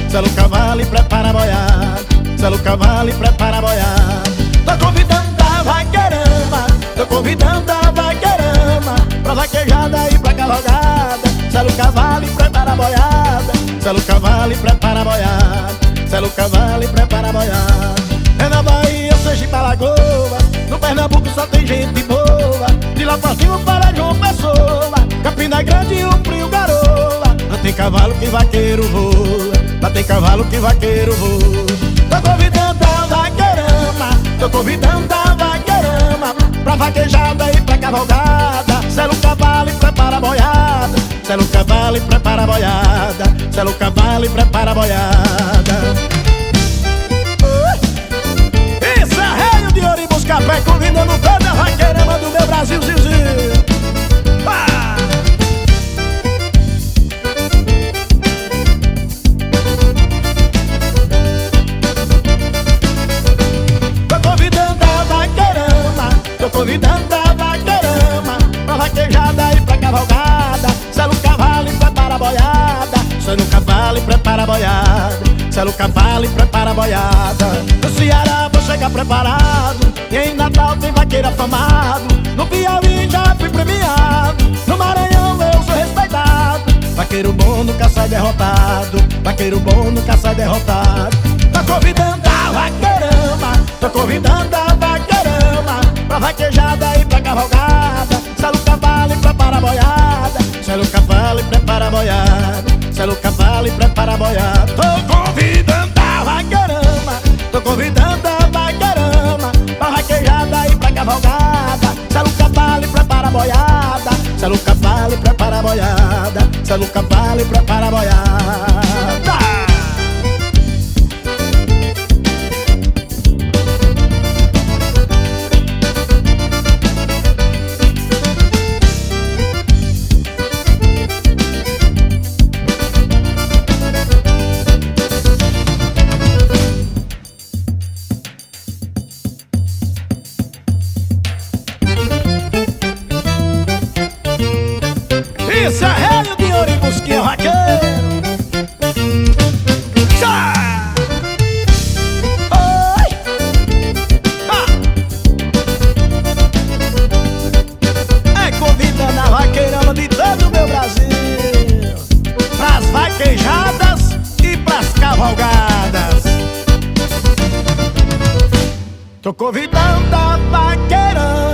sela o cavalo e prepara a boiada, sela o cavalo e prepara a boiada. Tô convidando a vaqueirama, tô convidando a vaqueirama pra vaquejada e pra cavalgada. Sela o cavalo e prepara a boiada, sela o cavalo e prepara a boiada, sela o cavalo e prepara a boiada. É na Bahia, Sergipe, Alagoas, no Pernambuco só tem gente boa. De lá pra cima para João Pessoa, Campina Grande e o Frio Garoa. Lá tem cavalo que vaqueiro voa, lá tem cavalo que vaqueiro voa. Tô convidando a vaqueirama, tô convidando a vaqueirama pra vaquejada e pra cavalgada. Sela o cavalo e prepara a boiada, sela o cavalo e prepara a boiada, sela o cavalo e prepara a boiada. Isso é Reio de Ouro e Buscapé, convidando toda a vaqueirama do meu Brasil, Zilzinho. Tô convidando a vaqueirama, tô convidando a vaqueirama pra vaquejada e pra cavalgada. Sela o cavalo e prepara a boiada, sela o cavalo e prepara a boiada, sela o cavalo e prepara a boiada. No Ceará vou chegar preparado, e em Natal tem vaqueiro afamado. No Piauí já fui premiado, no Maranhão eu sou respeitado. Vaqueiro bom nunca sai derrotado, vaqueiro bom nunca sai derrotado. Tô convidando a vaqueirama, tô convidando a vaqueirama pra vaquejada e pra cavalgada. Sela o cavalo e prepara a boiada, sela o cavalo e prepara a boiada, sela o cavalo e prepara a boiada. Tô convidando a vaqueirama, tô convidando a vaqueirama pra vaquejada e pra cavalgada. Sela o cavalo e prepara a boiada, sela o cavalo e prepara a boiada, sela o cavalo e prepara a boiada. Isso é Reio de Ouro e Busquinha Vaqueiro. Oi! É convidando a vaqueirama de todo o meu Brasil pras vaquejadas e pras cavalgadas. Tô convidando a vaqueirama,